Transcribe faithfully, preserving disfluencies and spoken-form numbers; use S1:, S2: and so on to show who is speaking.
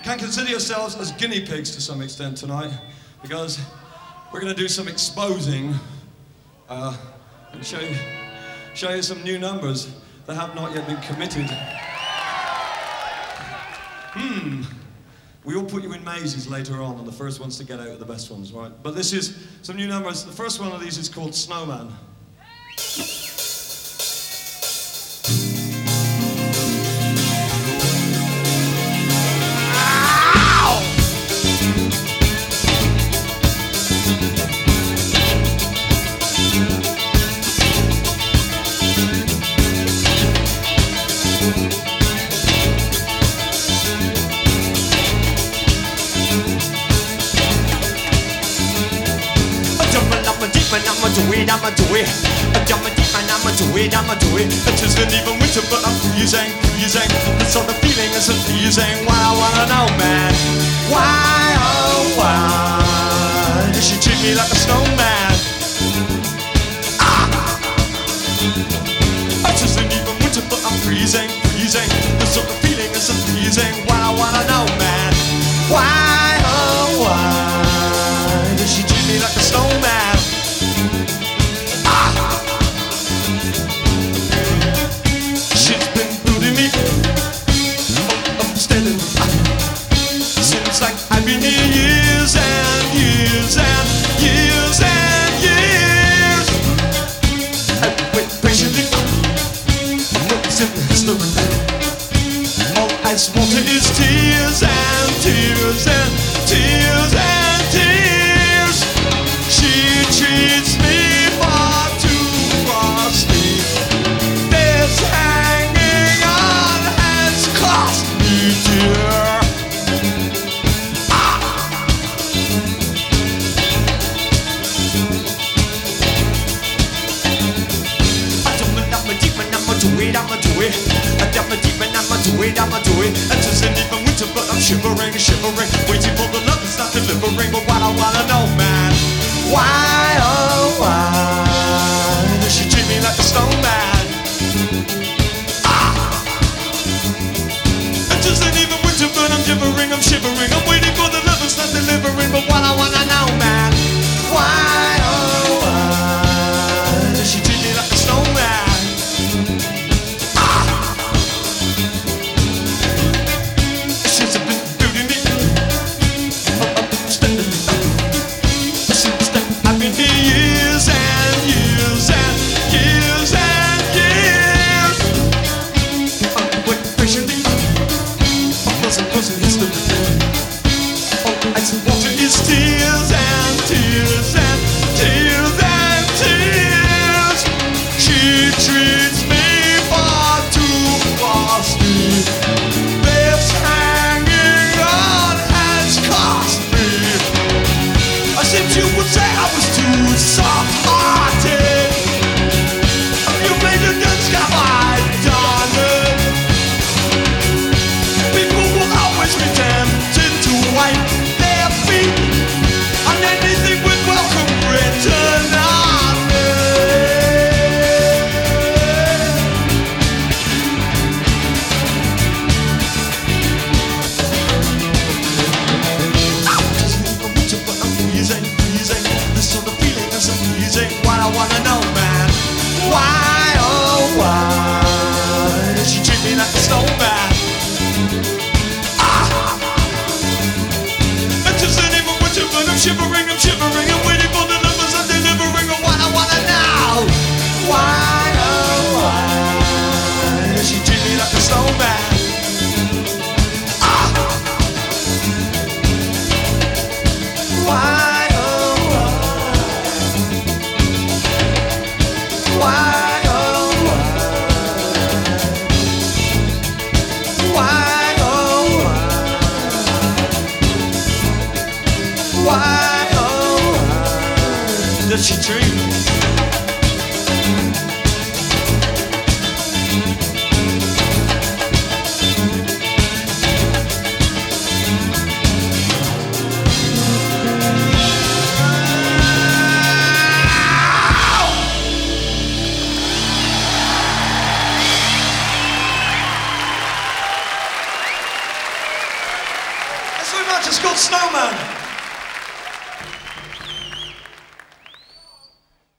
S1: can consider yourselves as guinea pigs to some extent tonight, because we're going to do some exposing uh, and show you, show you some new numbers that have not yet been committed. Hmm. We will put you in mazes later on, and the first ones to get out are the best ones, right? But this is some new numbers. The first one of these is called Snowman.
S2: I'ma do it, I'ma do it. I'm a deep and I'ma do it, I'ma do it.
S1: It isn't even winter, but I'm freezing, freezing. It's all the feeling isn't freezing. What I wanna know, man. Why, oh, why does she treat me like a snowman? Ah! It isn't even winter, but I'm freezing, freezing. It's all the feeling isn't freezing. What I wanna know, man. Why, oh, why does she treat me like a snowman? Seems like I've been here years and years and years and years. I wait patiently, noticing history. All I wanted is tears and tears and tears and tears. She treats me far too frosty. This hanging on has cost me dear. I'ma do it, I'ma deep and I'ma do it, I'ma do it. It isn't even winter, but I'm shivering, shivering, waiting for the love that's not delivering. But what I wanna know, man, why, oh, why does she treat me like a snowman? Ah! It isn't even winter, but I'm shivering, I'm shivering. I'm waiting for the love that's not delivering. But what I wanna know, man, why, oh, why does she treat me like a snowman? Thanks very much. It's called Snowman.